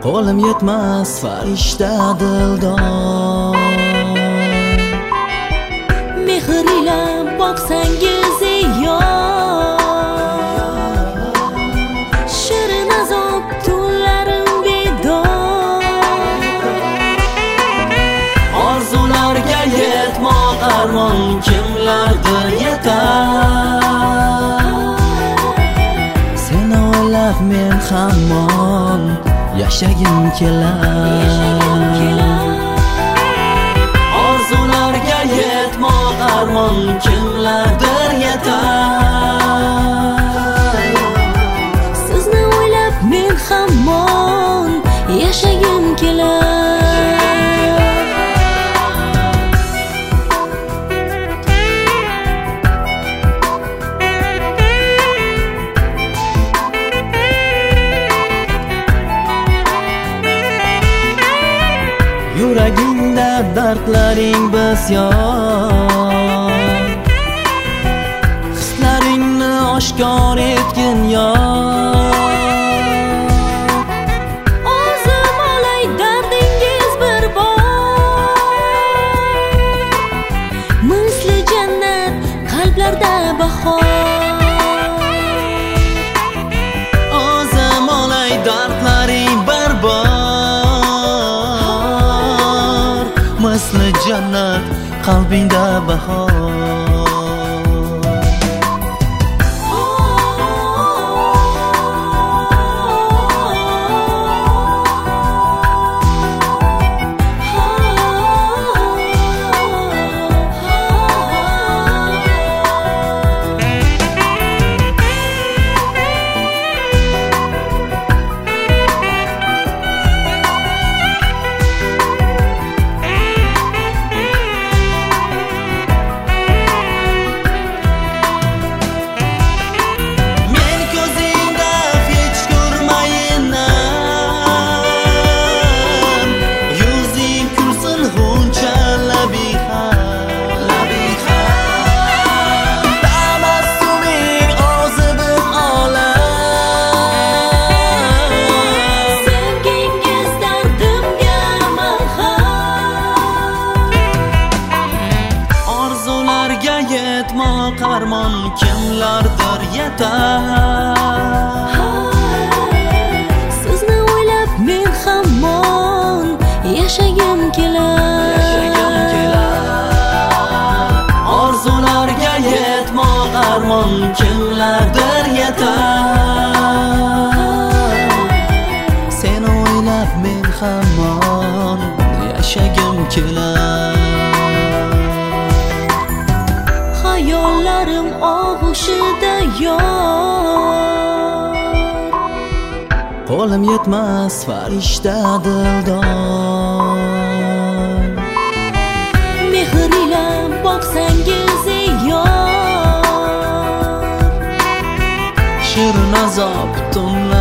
Qo'lim yetmas farishta dildor. Mehr ila boqsangiz yor, shirin azob tunlarim bedor. Orzularga yetmoq armon kimlardir yetar. Seni o'ylab men hamon yashagim kelar. Orzularga yetmoq armon kimlardir yetar. Sizni o'ylab men hamon yashagim kelar. Yuragingda dardlaring bisyon, hislaringni oshkor etgin yor. O'zim olay dardingiz bir bor, misli jannat qalblarda bahor. O'zim olay dardlaring bir bor, misli jannat qalbingda bahor. Yetmoq armon kimlardir yetar. Sizni o'ylab men hamon yashagim kelar. Orzularga yetmoq armon kimlardir yetar. Seni o'ylab men hamon yashagim kelar. Hayollarim og'ushida yor, Qo'lim yetmas farishta dildor. mehr ila boqsangiz yor, Shirin azob tunlar